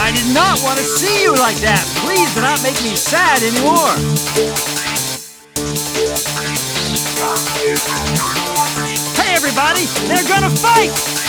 I did not want to see you like that. Please do not make me sad anymore. Hey, everybody, they're gonna fight!